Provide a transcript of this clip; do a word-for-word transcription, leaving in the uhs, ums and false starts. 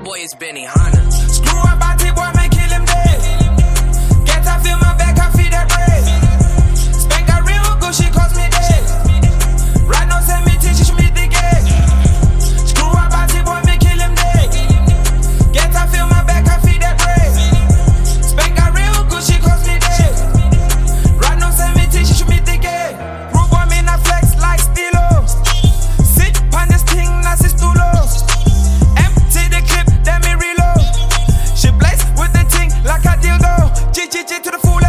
boy is Benny Hanna. Screw up, body boy, man, kill him dead. Get I feel my back, I feel that bread. Spank a real good, she calls me dead. Right now, send me teach me the game. Screw up, body boy, man, kill him dead. Get I feel my back, I feel that bread. Spank a real good, she calls me dead. Right now, send me teach me the game. Rude boy, me na flex like Stilo. Sit on this thing, nasi stulo. Empty the clip, then me reload. She blaze with the thing like a dildo. G G G to the fool.